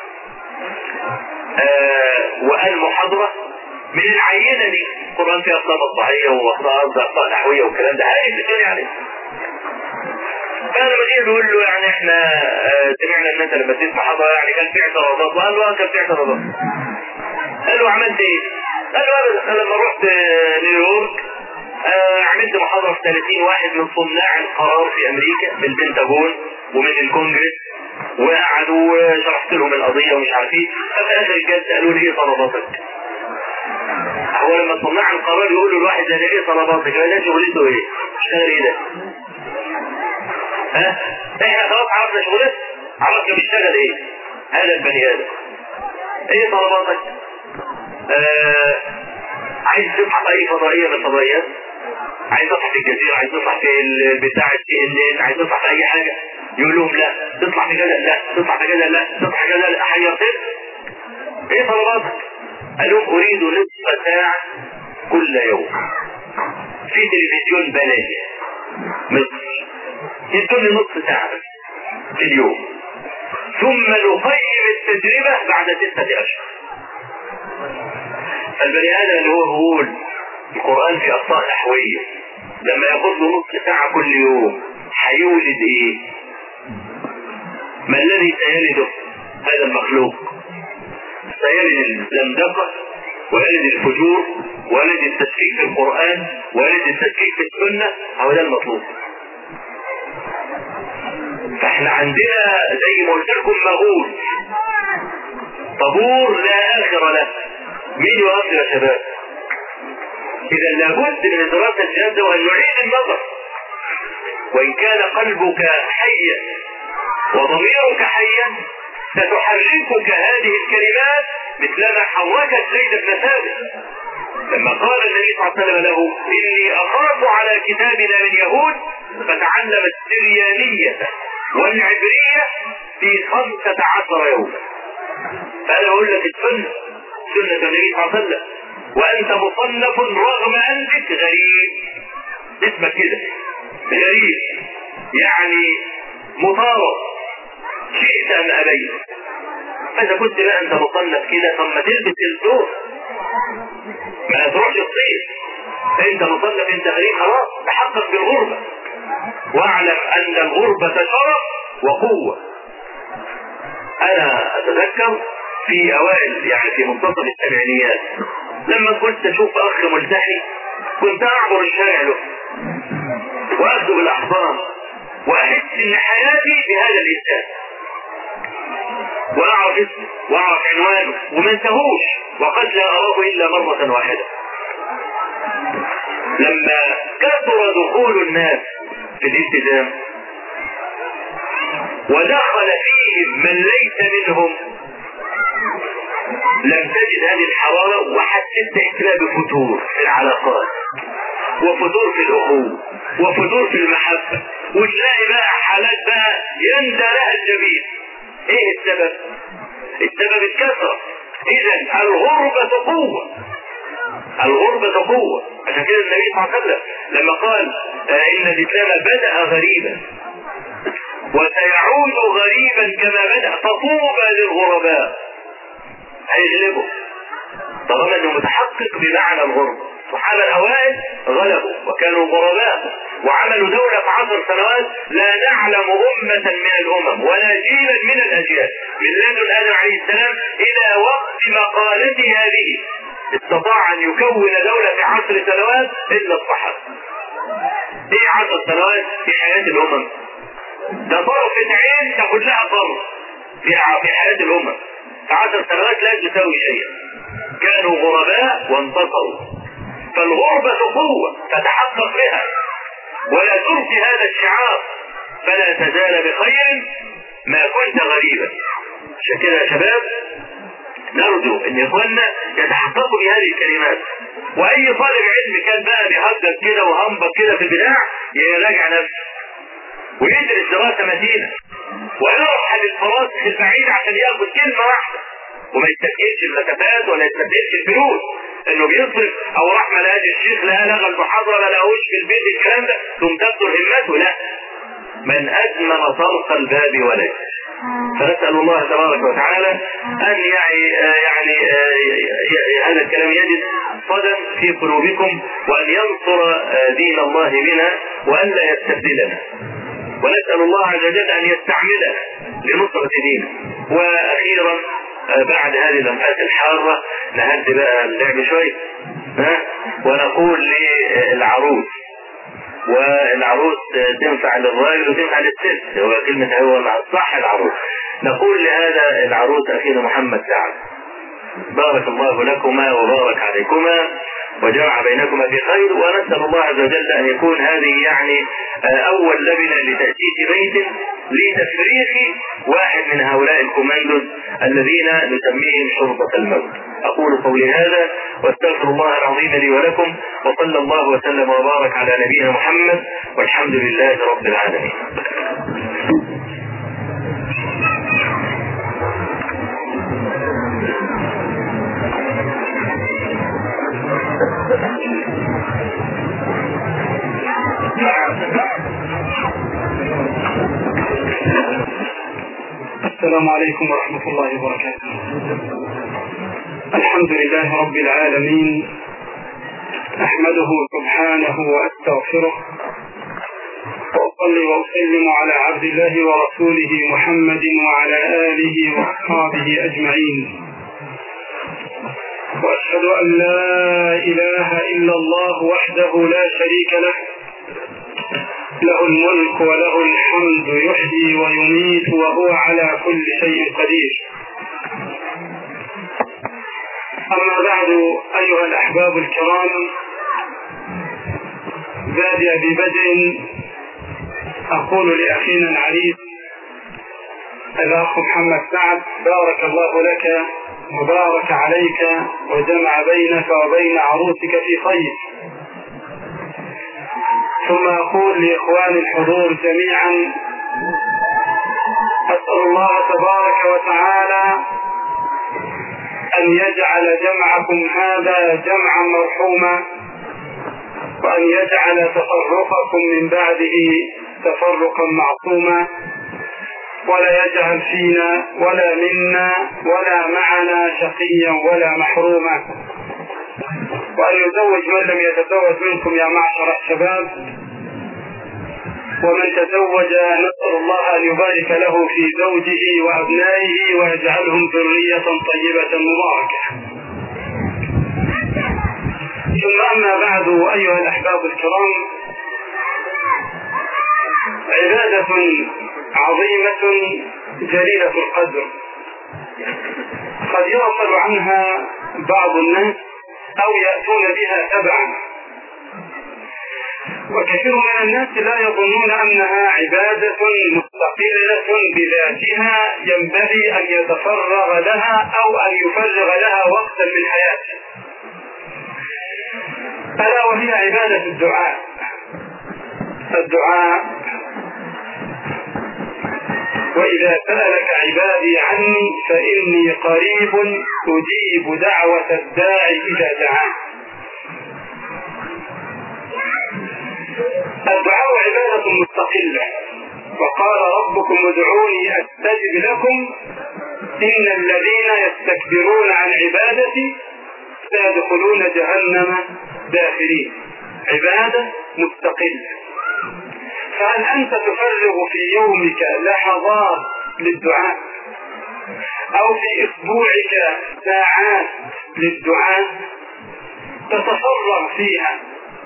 S1: وقال محاضرة من العينة دي القرآن فيها اخطاء مطبعية واخطاء نحوية والكلام ده عارف الدنيا عليه. فانا بدي بيقول له يعني احنا سمعنا ان انت لما تسمع حضره يعني كان في اعتراضات، وقال له كان في اعتراضات. قال له عملت ايه؟ قال له انا لما رحت نيويورك عملت محاضره في 30 واحد من صناع القرار في امريكا، من البنتاجون ومن الكونجرس، وقعدوا شرحت لهم القضيه ومش عارف ايه. ففي اخر الجلسه قالوا لي ايه طلباتك؟ هو لما صناع القرار يقولوا الواحد ده ايه طلباتك؟ ده شغلته ايه؟ اشتغل ايه ده؟ ها؟ احنا خلاص عرفنا شغلته، عرفنا بيشتغل ايه هذا البني ادم. ايه طلباتك؟ عايز تصحى اي فضائيه من الفضائيات، عايز تصحى في الجزيره، عايز تصحى في البتاع CNN، عايز تصحى في اي حاجه. يقول لهم لا، تطلع في كذا لا، تطلع في كذا لا، تطلع في كذا لا. حيرتك؟ ايه طلباتك؟ قال لهم اريد نصف ساعه كل يوم في تلفزيون بلدي مصر، يدوني نص ساعه بس في اليوم، ثم نقيم التجربه بعد 6 أشهر. البني ادم اللي هو بيقول القران في اخطاء نحويه لما ياخذ له نص ساعه كل يوم هيولد ايه؟ ما الذي سيلده هذا المخلوق؟ سيلد الزندقه، ويلد الفجور، ويلد التشكيك في القران، ويلد التشكيك في السنه. هو ده المطلوب. فاحنا عندنا زي ما قلت لكم مغول، طابور لا اخر له. مين يؤثر يا شباب؟ اذا لابد من دراسه الجهاد وان نعيد النظر. وان كان قلبك حيا وضميرك حيا ستحركك هذه الكلمات مثلما حركت زيد بن ثابت لما قال النبي صلى الله عليه وسلم له اني اخاف على كتابنا من يهود فتعلم السريانيه والعبريه في 15 يوما. فانا اقول لك السنه سنه النبي صلى الله عليه وسلم، وانت مصنف رغم انك غريب. اسمك كده غريب، يعني مطارد، شئت ام ابيت. فاذا كنت بقى انت مصنف كده ثم تلبس الدور، ما تروحش الصيف. انت مصنف، انت غريب، خلاص تحقق بالغربه، واعلم ان الغربه شرف وقوه. انا اتذكر في اوائل يعني في منتصف السبعينيات لما كنت اشوف اخ ملتحي كنت اعبر الشارع له واخذه بالاحضان واحس ان حياتي بهذا الانسان، واعرف اسمه واعرف عنوانه وما انتهوش، وقد لا اراه الا مرة واحدة. لما كثر دخول الناس في الالتزام ودخل فيهم من ليس منهم لم تجد هذه الحرارة، وحسيت احتلال بفتور في العلاقات وفتور في الأخوة وفتور في المحبة، وتلاقي بقى حالات بقى يندى لها الجميع. ايه السبب؟ السبب الكثرة. اذا الغربة قوة، الغربة قوة. عشان كده النبي صلى الله عليه وسلم لما قال ان الاسلام بدأ غريبا وسيعود غريبا كما بدأ فطوبى للغرباء، هيغلبوا طالما انه متحقق بمعنى الغربة. الصحابة الاوائل غلبوا وكانوا غرباء وعملوا دولة في 10 سنوات لا نعلم أمة من الأمم ولا جيلا من الأجيال من لدن آدم عليه السلام إلى وقت مقالته هذه استطاع أن يكون دولة في 10 سنوات إلا الصحابة. إيه 10 سنوات في حياة الأمم؟ ده طرفة عين تاخد لها طرف في حياة الأمم. في 10 سنوات لا تساوي شيئا. كانوا غرباء وانتصروا. فالغربة قوة فتحقق بها ولا تنسي هذا الشعار، فلا تزال بخير ما كنت غريبا. عشان كده يا شباب نرجو ان اخواننا يتحققوا بهذه الكلمات، واي طالب علم كان بقى بيهجر كده وهنبط كده في البداع يراجع نفسه ويدرس دراسه متينه ويرحل الفراسخ البعيد عشان ياخد كلمه واحده وما يستثقلش المسافات ولا يستثقلش الفلوس انه بيصرف او راح ما لقاش الشيخ لا لغى المحاضره ما لقاهوش في البيت الكلام ده ثم تكثر همته. لا، من ادمن طرق الباب ولد. فنسال الله تبارك وتعالى ان يعني هذا الكلام يجد صدى في قلوبكم وان ينصر دين الله بنا وان لا يستبدلنا. ونسأل الله عز وجل أن يستعملنا لنصرة دينه. وأخيرا بعد هذه اللمحات الحارة نهدي بقى اللعب شوية ونقول للعروس، والعروس تنفع للراجل وتنفع للست، هو كلمة هو صح العروس. نقول لهذا العروس أخينا محمد سعد: بارك الله لكما وبارك عليكما وجمع بينكما في خير، ونسأل الله عز وجل أن يكون هذه يعني أول لبنة لتأسيس بيت لتفريق واحد من هؤلاء الكوماندوز الذين نسميهم شرطة الموت. أقول قولي هذا واستغفر الله العظيم لي ولكم، وصلى الله وسلم وبارك على نبينا محمد، والحمد لله رب العالمين.
S2: السلام عليكم ورحمة الله وبركاته. الحمد لله رب العالمين، أحمده سبحانه وأستغفره، وأصلي وأسلم على عبد الله ورسوله محمد وعلى آله وأصحابه أجمعين، وأشهد أن لا إله إلا الله وحده لا شريك له، له الملك وله الحمد، يحيي ويميت وهو على كل شيء قدير. أما بعد، أيها الأحباب الكرام، بادئ ببدء أقول لأخينا العريس الأخ محمد سعد: بارك الله لك وبارك عليك وجمع بينك وبين عروسك في خير. ثم أقول لإخوان الحضور جميعا: أسأل الله تبارك وتعالى أن يجعل جمعكم هذا جمعا مرحوما، وأن يجعل تفرقكم من بعده تفرقا معصوما، ولا يجعل فينا ولا منا ولا معنا شقيا ولا محروما، وأن يزوج من لم يتزوج منكم يا معشر الشباب، ومن تزوج نسأل الله أن يبارك له في زوجه وأبنائه ويجعلهم ذرية طيبة مباركة. ثم أما بعد، أيها الأحباب الكرام، عبادة عظيمة جليلة القدر قد يغفل عنها بعض الناس أو يأتون بها تبعا، وكثير من الناس لا يظنون أنها عبادة مستقلة بذاتها ينبغي أن يتفرغ لها أو أن يفرغ لها وقتا من حياته، ألا وهي عبادة الدعاء. الدعاء: وإذا سألك عبادي عني فإني قريب أجيب دعوة الداعي إذا دعان. الدعاء عبادة مستقلة، وقال ربكم ادعوني أستجب لكم إن الذين يستكبرون عن عبادتي سيدخلون جهنم داخلين. عبادة مستقلة. فهل أنت تفرغ في يومك لحظات للدعاء، أو في أسبوعك ساعات للدعاء تتفرغ فيها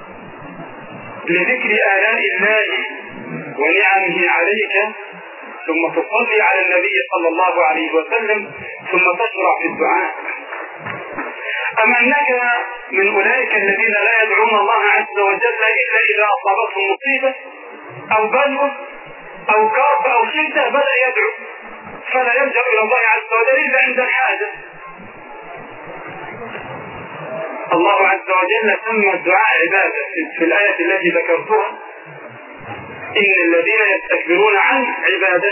S2: لذكر آلاء الله ونعمه عليك، ثم تصلي على النبي صلى الله عليه وسلم، ثم تشرع في الدعاء؟ أم أنك من أولئك الذين لا يدعون الله عز وجل إلا إذا أصابتهم مصيبة أو بلوى أو كرب أو شدة بدأ يدعو، فلا يلجأ إلى الله عز وجل إلا عند الحاجة؟ الله عز وجل سمى الدعاء عبادة في الآية التي ذكرتها: إن الذين يستكبرون عن عبادته.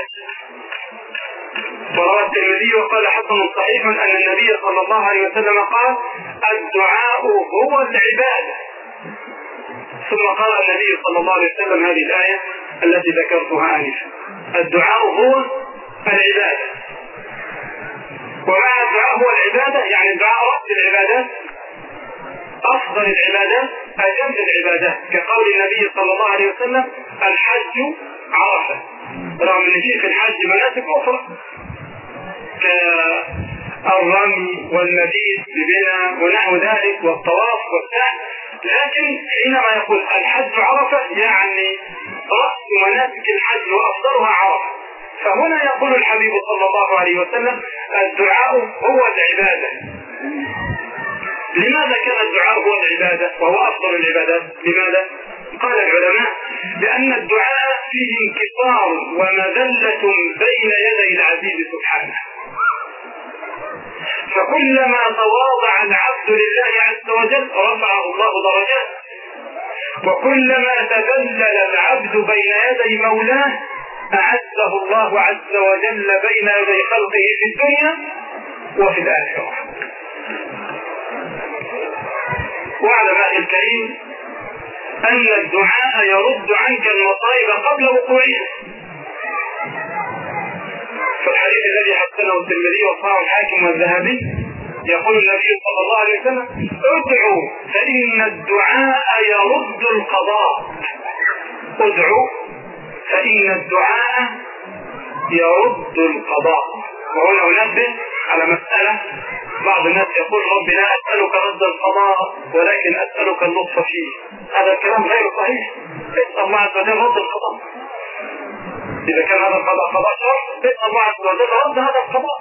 S2: وروى الترمذي وقال حسن صحيح أن النبي صلى الله عليه وسلم قال: الدعاء هو العبادة. ثم قال النبي صلى الله عليه وسلم هذه الآية التي ذكرتها آنفا: الدعاء هو العبادة. ومعنى الدعاء هو العبادة يعني الدعاء رأس العبادات، أفضل العبادات، أجل العبادات، كقول النبي صلى الله عليه وسلم: الحج عرفة، رغم ان في الحج مناسك اخرى كالرمي والمبيت ببنى ونحو ذلك والطواف والسعي، لكن حينما يقول الحج عرفة يعني رأس مناسك الحج وأفضلها عرفة. فهنا يقول الحبيب صلى الله عليه وسلم الدعاء هو العبادة. لماذا كان الدعاء هو العبادة وهو أفضل العبادات؟ لماذا؟ قال العلماء لأن الدعاء فيه انكسار ومذلة بين يدي العزيز سبحانه، فكلما تواضع العبد لله عز وجل رفعه الله درجات، وكلما تذلل العبد بين يدي مولاه أعزه الله عز وجل بين يدي خلقه في الدنيا وفي الآخرة. واعلم أخي الكريم أن الدعاء يرد عنك المصائب قبل وقوعها. في الحديث الذي حسنه الترمذي وصححه الحاكم والذهبي يقول النبي صلى الله عليه وسلم ادعوا فإن الدعاء يرد القضاء. ادعوا فإن الدعاء يرد القضاء. وهنا أنبه على مسألة، بعض الناس يقول رب لا أسألك رد القضاء ولكن أسألك اللطف فيه. هذا الكلام غير صحيح. اسأل الله عز وجل رد القضاء. إذا كان هذا القضاء قضاء شر اسأل الله عز وجل رد هذا القضاء.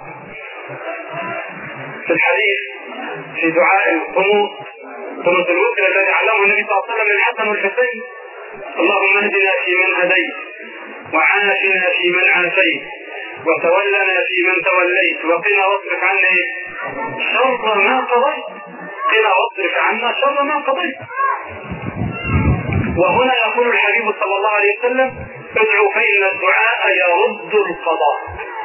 S2: في الحديث في دعاء القنوت، قنوت الوتر الذي علمه النبي صلى الله عليه وسلم للحسن والحسين: اللهم اهدنا فيمن هديت، وعافنا فيمن عافيت، وتولنا فيمن توليت، وقنا واصرف عنا شر ما قضيت. قنا واصرف عنا شر ما قضيت. وهنا يقول الحبيب صلى الله عليه وسلم ادعوا فإن الدعاء يرد القضاء.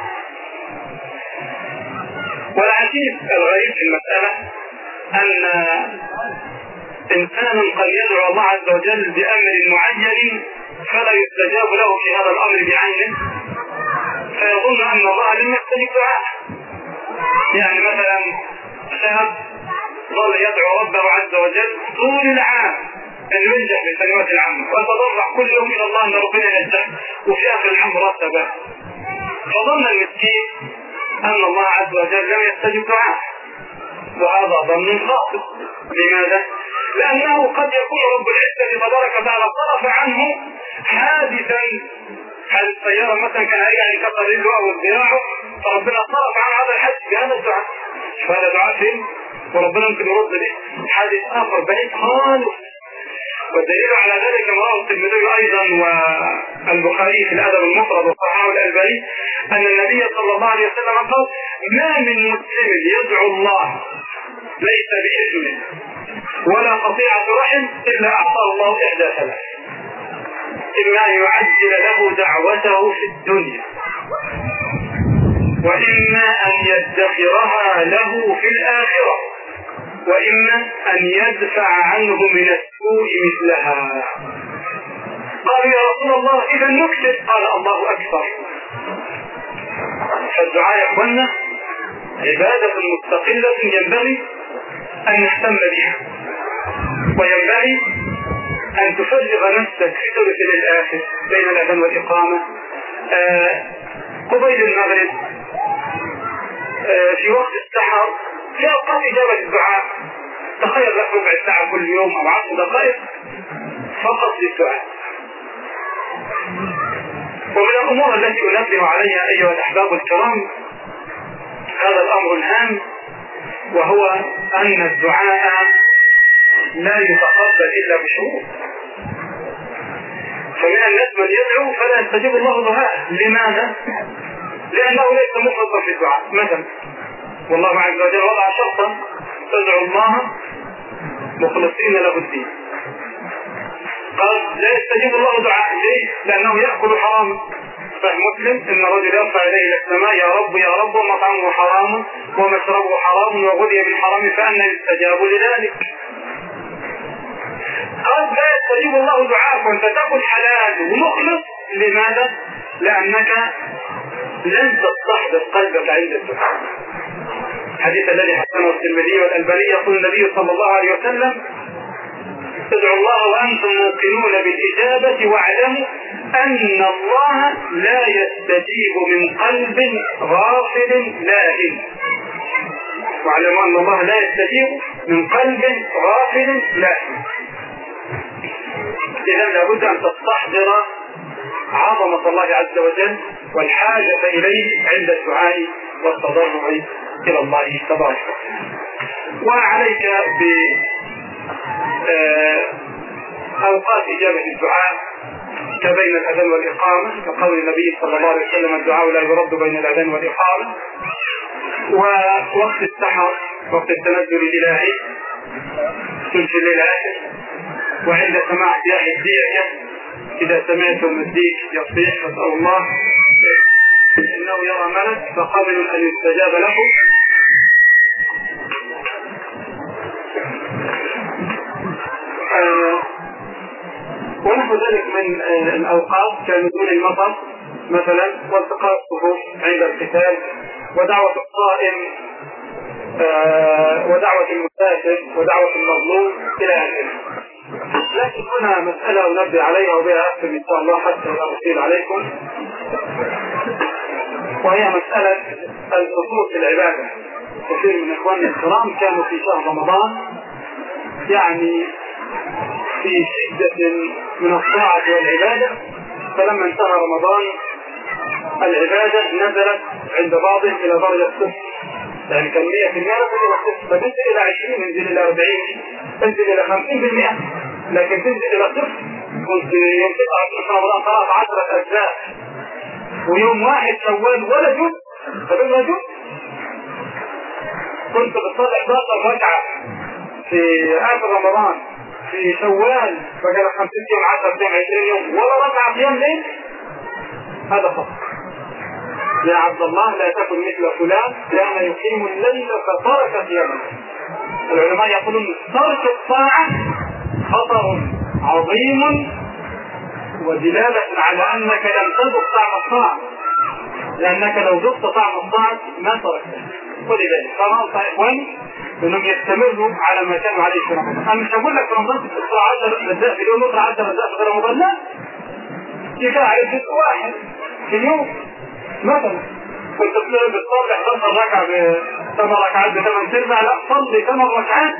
S2: والعجيب الغريب في المسألة أن إنسانا قد يدعو الله عز وجل بأمر معين فلا يستجاب له في هذا الأمر بعينه، فيظن أن الله لم يستجب دعاءه. يعني مثلا شاب ظل يدعو ربه عز وجل طول العام أن ينجح بالكلمات العامة، ويتضرع كل يوم إلى الله أن ربنا ينجح، وفي آخر العام رتبه، فظن المسكين أن الله عز وجل لم يستجب دعاءه، وهذا ظن خاطئ. لماذا؟ لأنه قد يكون رب العزة تبارك وتعالى صرف عنه حادثا، هذه السيارة مثلا كان يعني كسر رجله أو ذراعه، فربنا صرف عن هذا الحادث بهذا الدعاء. فهذا دعاء فين؟ وربنا يمكن يرد به حادث آخر بعيد خالص. والدليل على ذلك ما رواه الترمذي أيضا والبخاري في الأدب المفرد وصححه الألباني أن النبي صلى الله عليه وسلم قال: ما من مسلم يدعو الله ليس بإثم ولا قطيعة رحم إلا أعطاه الله إحدى ثلاث: إما أن يعجل له دعوته في الدنيا، وإما أن يدخرها له في الآخرة، وإما أن يدفع عنه من السوء مثلها. قالوا: يا رسول الله إذا نكتب. قال: الله أكبر. فالدعاء يا أخوانا عبادة مستقلة ينبغي أن نهتم بها، وينبغي أن تفرغ نفسك في ثلث الآخر بين الأذان والإقامة، قبيل المغرب، في وقت السحر، في أوقات إجابة الدعاء. تخيل لك ربع ساعة كل يوم أو 10 دقائق فقط للدعاء. ومن الأمور التي أنبه عليها أيها الأحباب الكرام هذا الأمر الهام، وهو أن الدعاء لا يتقبل إلا بشروط. فمن الناس من يدعو فلا يستجيب الله دعاءه. لماذا؟ لأنه ليس مخلصا في الدعاء. مثلا والله عز وجل وضع شرطا: تدعو الله مخلصين له الدين. قال: لا يستجيب الله دعاء. ليه؟ لأنه يأكل حرام. صحيح مسلم إن الرجل يرفع إليه إلى السماء: يا رب يا رب، ومطعمه حرام ومشربه حرام وغذي بالحرام فأنى يستجاب لذلك. قال: لا يستجيب الله دعاءك وأنت تأكل حلال ومخلص. لماذا؟ لأنك لن تستحضر قلبك عند الدعاء. الحديث الذي حسنه الترمذي والألباني يقول النبي صلى الله عليه وسلم: ادعوا الله وأنتم موقنون بالإجابة واعلموا أن الله لا يستجيب من قلب غافل لاهٍ. واعلموا أن الله لا يستجيب من قلب غافل لاهٍ. إذا لابد أن تستحضر عظمة الله عز وجل والحاجة إليه عند الدعاء والتضرع إلى الله تبارك وتعالى. وعليك بأوقات إجابة الدعاء كبين الأذان والإقامة، كقول النبي صلى الله عليه وسلم: الدعاء لا يرد بين الأذان والإقامة. ووقت السحر، وقت التنزل الإلهي، ثلث الليل الآخر، وعند سماع سياح الديكة إذا سمعتم الديك يصيح فاسألوا الله إنه يرى ملك فقبلوا أن يستجاب لكم. ونحو ذلك من الأوقات كنزول المطر مثلا، والتقاء الصفوف عند القتال، ودعوة الصائم، ودعوة المسافر، ودعوة المظلوم إلى آخره. لكن هنا مسألة أنبه عليها وبها أكثر إن شاء الله حتى لا أطيل عليكم، وهي مسألة الخصوص في العبادة. كثير من إخواننا الكرام كانوا في شهر رمضان يعني في شدة من الطاعة والعبادة، فلما انتهى رمضان العبادة نزلت عند بعضهم إلى درجة صفر، يعني كان 100% إلى صفر، فتنزل إلى 20، تنزل إلى 40، تنزل إلى 50%، لكن تنزل إلى صفر. كنت يوم 9 رمضان قرأت 10 أجزاء، ويوم 1 شوال ولا جزء، فبالله جزء. كنت بتصلي 11 ركعة في آخر رمضان في شوال، فقال 50 يوم، 10 يوم، 20 يوم، ولا ركعة قيام ليل. هذا خطأ يا عبد الله، لا تكن مثل فلان كان يقيم الليل فترك قيامه. العلماء يقولون ترك الطاعة خطر عظيم ودلالة على أنك لم تذق طعم الطاعة، لأنك لو ذقت طعم الطاعة ما تركتها. ولذلك فننصح إخواني أنهم يستمروا على ما كانوا عليه في رمضان. أنا مش هقول لك في رمضان تقرأ 10 أجزاء في اليوم، اقرأ 10 أجزاء في رمضان، لا، كفاية على جزء واحد في اليوم. مثلا كنت بتصلي 11 ركعة ب8 ركعات ب8 سربع، لا، صلي 8 ركعات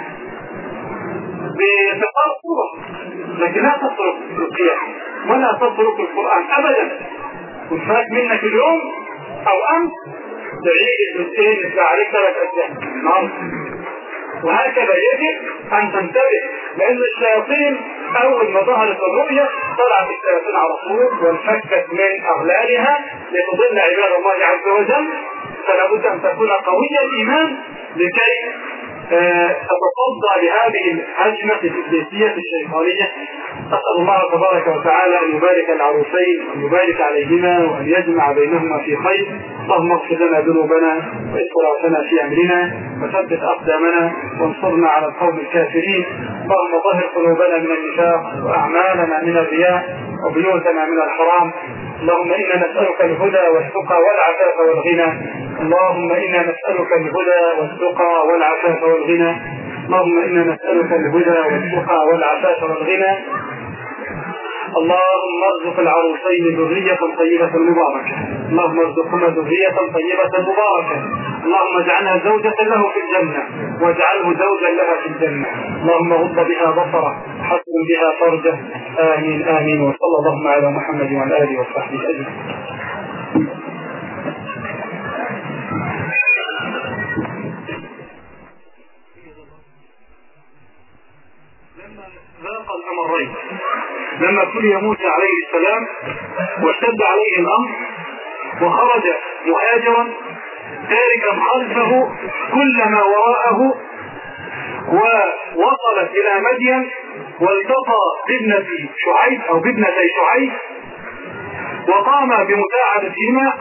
S2: بتقرأ صورة، لكن لا تترك القيام ولا تترك القرآن أبدا. كنت فات منك اليوم أو أمس تعيد الجزئين اللي عليك 3 أجزاء النهارده. وهكذا يجب أن تنتبه، لأن الشياطين أول ما ظهرت الرؤية طلعت الشياطين على طول وانفكت من أغلالها لتضل عباد الله عز وجل. فلا بد أن تكون قوي الإيمان لكي تتصدى لهذه الهجمة الإبليسية الشيطانية. أسأل الله تبارك وتعالى أن يبارك العروسين وأن يبارك عليهما وأن يجمع بينهما في خير. اللهم اغفر لنا ذنوبنا وإسرافنا في أمرنا وثبت أقدامنا وانصرنا على القوم الكافرين. اللهم طهر قلوبنا من النفاق وأعمالنا من الرياء وبيوتنا من الحرام. اللهم إنا نسألك الهدى والتقى والعفاف والغنى. اللهم إنا نسألك الهدى والتقى والعفاف والغنى. اللهم إنا نسألك الهدى والتقى والعفاف والغنى. اللهم ارزق العروسين ذرية طيبة مباركة. اللهم ارزقهما ذرية طيبة مباركة. اللهم اجعلها زوجة له في الجنة واجعله زوجا لها في الجنة. اللهم غض بها بصره حسن بها فرجه. آمين آمين. وصلى اللهم على محمد وعلى آله وصحبه أجمعين. ذاق الأمرين لما ابتلي موسى عليه السلام واشتد عليه الأمر وخرج مهاجرا تاركا خلفه كل ما وراءه، ووصلت إلى مدين والتقى بابنة شعيب أو بابنتي شعيب وقام بمساعدتهما.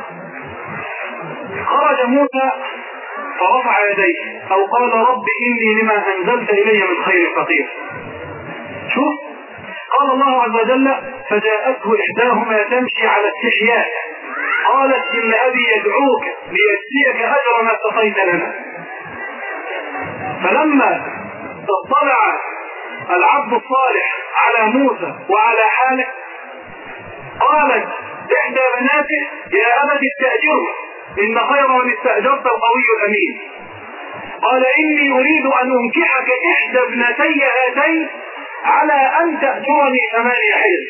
S2: خرج موسى فرفع يديه أو قال رب إني لما أنزلت إلي من خير فقير. شوف قال الله عز وجل فجاءته إحداهما تمشي على استحياء قالت إن أبي يدعوك ليجزيك أجر ما سقيت لنا. فلما اطلع العبد الصالح على موسى وعلى حاله قالت إحدى بناته يا أبت استأجره إن خير من استأجرت القوي الأمين. قال إني أريد أن أنكحك إحدى ابنتي هاتين على أن تأجرني 8 حجج.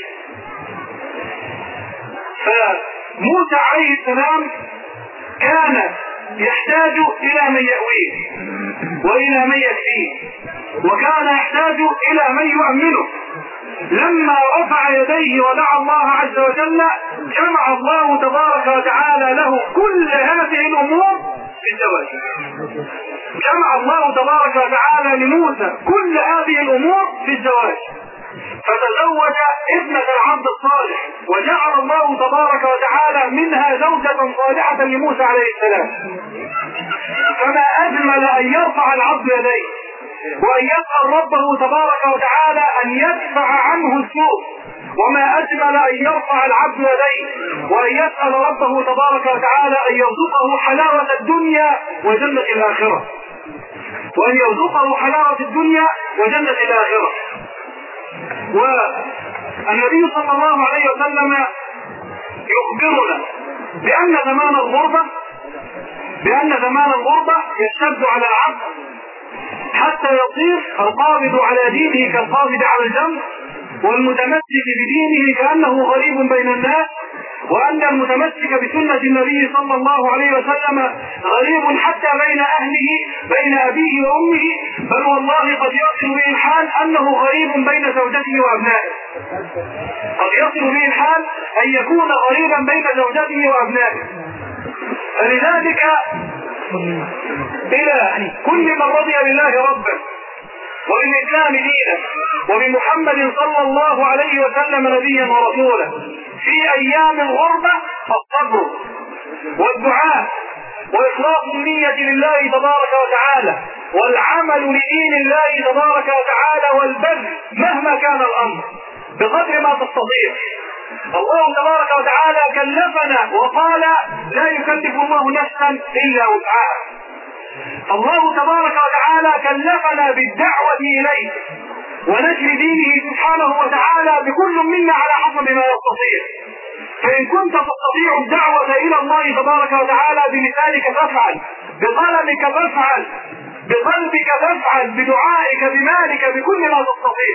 S2: فموسى عليه السلام كان يحتاج إلى من يأويه وإلى من يكفيه، وكان يحتاج إلى من يؤمنه. لما رفع يديه ودعا الله عز وجل جمع الله تبارك وتعالى له كل هذه الأمور في الزواج. جمع الله تبارك وتعالى لموسى كل هذه الأمور في الزواج، فتزوج ابنة العبد الصالح، وجعل الله تبارك وتعالى منها زوجة صالحة لموسى عليه السلام. فما أجمل أن يرفع العبد يديه وأن يسأل ربه تبارك وتعالى أن يدفع عنه السوء، وما أجمل أن يرفع العبد يديه وأن يسأل ربه تبارك وتعالى أن يرزقه حلاوة الدنيا وجنة الآخرة، وأن يرزقه حلاوة الدنيا وجنة الآخرة. والنبي صلى الله عليه وسلم يخبرنا بأن زمان الغربة يشتد على العبد حتى يصير القابض على دينه كالقابض على الجمر، والمتمسك بدينه كأنه غريب بين الناس، وأن المتمسك بسنة النبي صلى الله عليه وسلم غريب حتى بين أهله، بين أبيه وأمه، بل والله قد يصل به الحال أنه غريب بين زوجته وأبنائه. قد يصل به الحال أن يكون غريبا بين زوجته وأبنائه. فلذلك إلى كل من رضي بالله ربا وبالإسلام دينا وبمحمد صلى الله عليه وسلم نبيا ورسولا في أيام الغربة الصبر والدعاء وإخلاص النية لله تبارك وتعالى والعمل لدين الله تبارك وتعالى والبذل مهما كان الأمر بقدر ما تستطيع. الله تبارك وتعالى كلفنا وقال لا يكلف الله نفسا إلا وسعها. الله تبارك وتعالى كلفنا بالدعوة إليه ونشر دينه سبحانه وتعالى بكل منا على حسب ما يستطيع. فإن كنت تستطيع الدعوة إلى الله تبارك وتعالى بلسانك فافعل، بقلمك فافعل، بقلبك فافعل، بدعائك، بمالك، بكل ما تستطيع.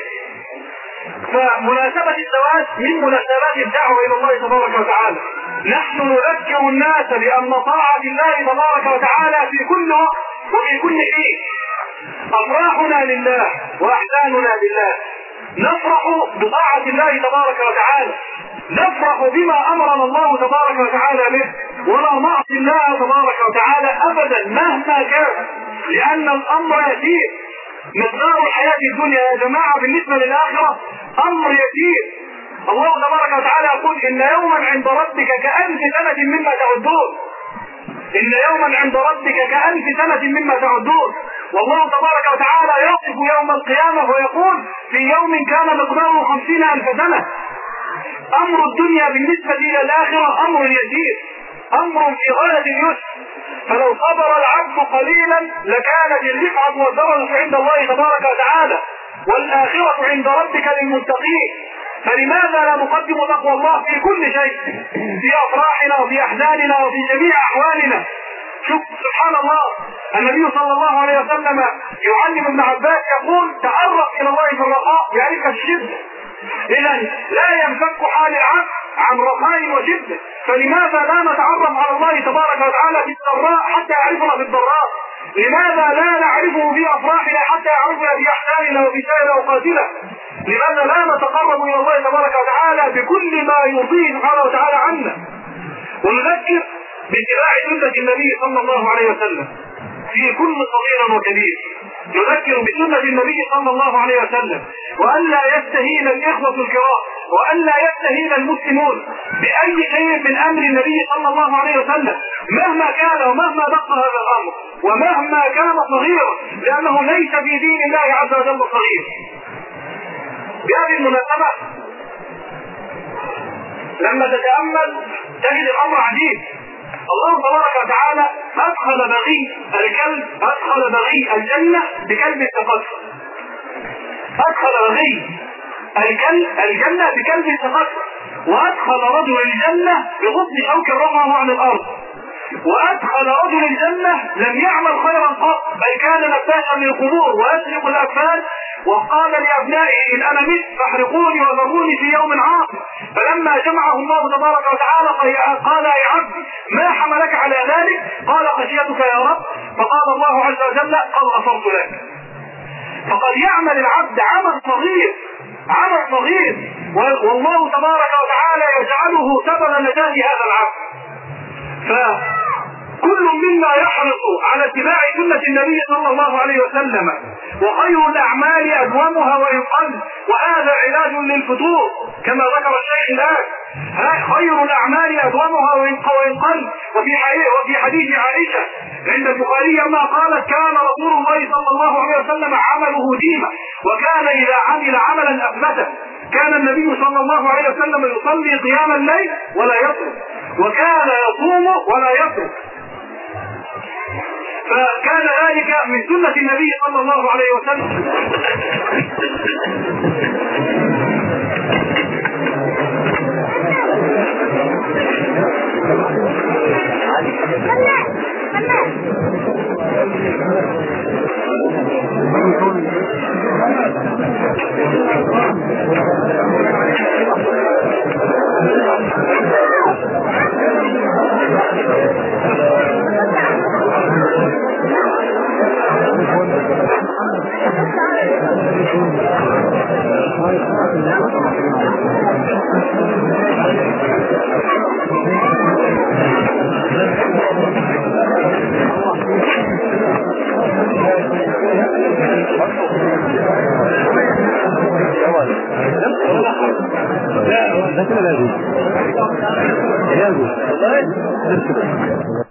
S2: فمناسبة الزواج من مناسبات الدعوة إلى الله تبارك وتعالى. نحن نذكر الناس بأن طاعة الله تبارك وتعالى في كل وقت وفي كل حين. أفراحنا لله وأحزاننا لله. نفرح بطاعة الله تبارك وتعالى، نفرح بما أمرنا الله تبارك وتعالى به، ولا نعصي الله تبارك وتعالى أبدا مهما كان، لأن الأمر يسير. مقدار الحياة الدنيا يا جماعة بالنسبة للآخرة أمر يسير. الله تبارك وتعالى يقول إن يوما عند ربك كألف سنة مما تعدون. إن يوما عند ربك كألف سنة مما تعدون. والله تبارك وتعالى يصف يوم القيامة ويقول في يوم كان مقداره 50,000 سنة. أمر الدنيا بالنسبة إلى الآخرة أمر يسير، أمر في غاية اليسر. فلو صبر العبد قليلا لكانت الرفعة والدرجة عند الله تبارك وتعالى، والآخرة عند ربك للمتقين. فلماذا لا نقدم تقوى الله في كل شيء، في أفراحنا وفي أحزاننا وفي جميع أحوالنا؟ شوف سبحان الله، النبي صلى الله عليه وسلم يعلم ابن عباس يقول تعرف إلى الله في الرخاء يعرفك الشدة. إذا لا ينفك حال العبد عن رخاء وشدة. فلماذا لا نتعرف على الله تبارك وتعالى في السراء حتى يعرفنا في الضراء؟ لماذا لا نعرفه في أفراحنا حتى يعرفنا في أحزاننا وفي سائر أوقاتنا؟ لماذا لا نتقرب إلى الله تبارك وتعالى بكل ما يرضيه سبحانه وتعالى عنا؟ ونذكر باتباع سنة النبي صلى الله عليه وسلم في كل صغير وكبير. نذكر بسنة النبي صلى الله عليه وسلم، وأن لا يستهين الإخوة الكرام، وأن لا يستهين المسلمون بأي شيء من أمر النبي صلى الله عليه وسلم مهما كان ومهما دق هذا الأمر ومهما كان صغيرا، لأنه ليس في دين الله عز وجل صغير. بهذه المناسبة لما تتأمل تجد الأمر عجيب. الله تبارك وتعالى أدخل بغي الجنة بكلب التقص. أدخل بغي الجنة بكلب التقص. وأدخل رجل الجنة بغصن شوك رفعه عن الأرض، وأدخل رجل الجنة لم يعمل خيرا قط، بل كان نباشا للقبور ويسرق الأكفان، وقال لأبنائه إن أنا مت فاحرقوني وذروني في يوم عاصف. فلما جمعه الله تبارك وتعالى قال يا عبد ما حملك على ذلك؟ قال خشيتك يا رب. فقال الله عز وجل قد غفرت لك. فقد يعمل العبد عمل صغير والله تبارك وتعالى يجعله سبب نجاة هذا العبد. فكل منا يحرص على اتباع سنة النبي صلى الله عليه وسلم، وخير الأعمال أدومها وإن قل، وهذا علاج للفتور كما ذكر الشيخ الآن. خير الأعمال أدومها وإن قل. وفي حديث عائشة عند البخاري ما قالت كان رسول الله صلى الله عليه وسلم عمله ديما، وكان إذا عمل عملا أثبته. كان النبي صلى الله عليه وسلم يصلي قيام الليل ولا يترك، وكان يصوم ولا يترك، فكان ذلك من سنة النبي صلى الله عليه وسلم.
S3: لا